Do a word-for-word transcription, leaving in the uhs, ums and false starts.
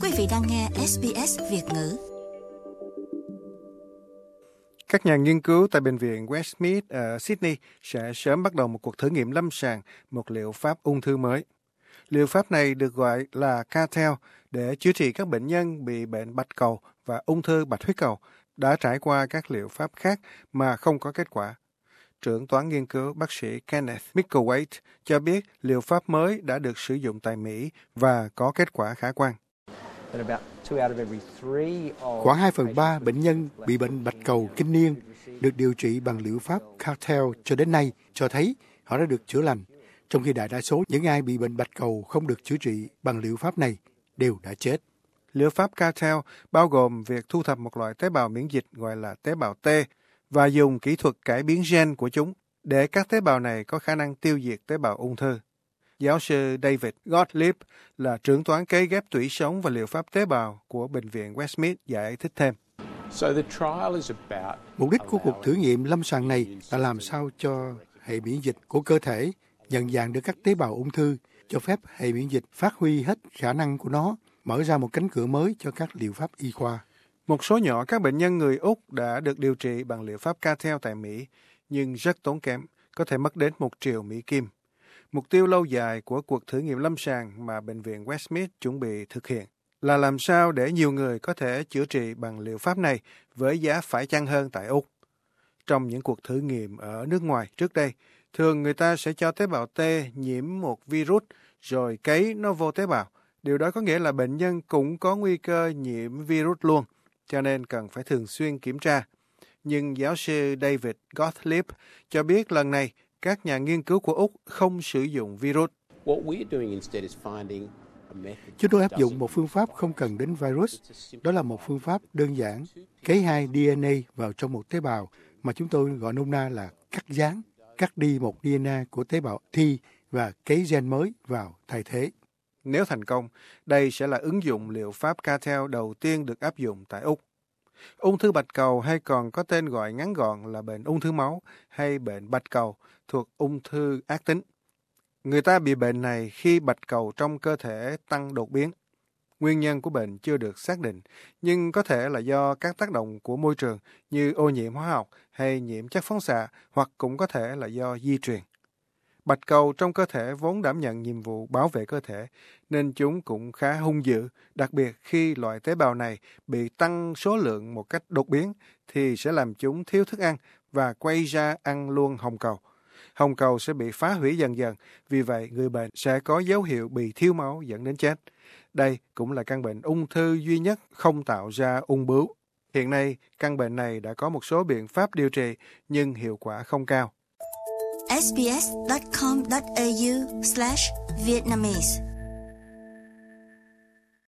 Quý vị đang nghe ét bê ét Việt ngữ. Các nhà nghiên cứu tại Bệnh viện Westmead ở Sydney sẽ sớm bắt đầu một cuộc thử nghiệm lâm sàng một liệu pháp ung thư mới. Liệu pháp này được gọi là CAR-T để chữa trị các bệnh nhân bị bệnh bạch cầu và ung thư bạch huyết cầu đã trải qua các liệu pháp khác mà không có kết quả. Trưởng toán nghiên cứu bác sĩ Kenneth Micklethwait cho biết liệu pháp mới đã được sử dụng tại Mỹ và có kết quả khả quan. Khoảng hai phần ba bệnh nhân bị bệnh bạch cầu kinh niên được điều trị bằng liệu pháp CAR-T cho đến nay cho thấy họ đã được chữa lành, trong khi đại đa số những ai bị bệnh bạch cầu không được chữa trị bằng liệu pháp này đều đã chết. Liệu pháp CAR-T bao gồm việc thu thập một loại tế bào miễn dịch gọi là tế bào T và dùng kỹ thuật cải biến gen của chúng để các tế bào này có khả năng tiêu diệt tế bào ung thư. Giáo sư David Gottlieb là trưởng toán cấy ghép tủy sống và liệu pháp tế bào của Bệnh viện Westmead giải thích thêm. Mục đích của cuộc thử nghiệm lâm sàng này là làm sao cho hệ miễn dịch của cơ thể nhận dạng được các tế bào ung thư, cho phép hệ miễn dịch phát huy hết khả năng của nó, mở ra một cánh cửa mới cho các liệu pháp y khoa. Một số nhỏ các bệnh nhân người Úc đã được điều trị bằng liệu pháp CAR-T tại Mỹ, nhưng rất tốn kém, có thể mất đến một triệu Mỹ Kim. Mục tiêu lâu dài của cuộc thử nghiệm lâm sàng mà Bệnh viện Westmead chuẩn bị thực hiện là làm sao để nhiều người có thể chữa trị bằng liệu pháp này với giá phải chăng hơn tại Úc. Trong những cuộc thử nghiệm ở nước ngoài trước đây, thường người ta sẽ cho tế bào T nhiễm một virus rồi cấy nó vô tế bào. Điều đó có nghĩa là bệnh nhân cũng có nguy cơ nhiễm virus luôn, cho nên cần phải thường xuyên kiểm tra. Nhưng giáo sư David Gottlieb cho biết lần này các nhà nghiên cứu của Úc không sử dụng virus. Chúng tôi áp dụng một phương pháp không cần đến virus. Đó là một phương pháp đơn giản, cấy hai đê en a vào trong một tế bào mà chúng tôi gọi nôm na là cắt dán, cắt đi một đê en a của tế bào T và cấy gen mới vào thay thế. Nếu thành công, đây sẽ là ứng dụng liệu pháp CAR-T đầu tiên được áp dụng tại Úc. Ung thư bạch cầu hay còn có tên gọi ngắn gọn là bệnh ung thư máu hay bệnh bạch cầu thuộc ung thư ác tính. Người ta bị bệnh này khi bạch cầu trong cơ thể tăng đột biến. Nguyên nhân của bệnh chưa được xác định, nhưng có thể là do các tác động của môi trường như ô nhiễm hóa học hay nhiễm chất phóng xạ, hoặc cũng có thể là do di truyền. Bạch cầu trong cơ thể vốn đảm nhận nhiệm vụ bảo vệ cơ thể, nên chúng cũng khá hung dữ, đặc biệt khi loại tế bào này bị tăng số lượng một cách đột biến thì sẽ làm chúng thiếu thức ăn và quay ra ăn luôn hồng cầu. Hồng cầu sẽ bị phá hủy dần dần, vì vậy người bệnh sẽ có dấu hiệu bị thiếu máu dẫn đến chết. Đây cũng là căn bệnh ung thư duy nhất không tạo ra ung bướu. Hiện nay, căn bệnh này đã có một số biện pháp điều trị, nhưng hiệu quả không cao. ét bê ét chấm com chấm a u slash Vietnamese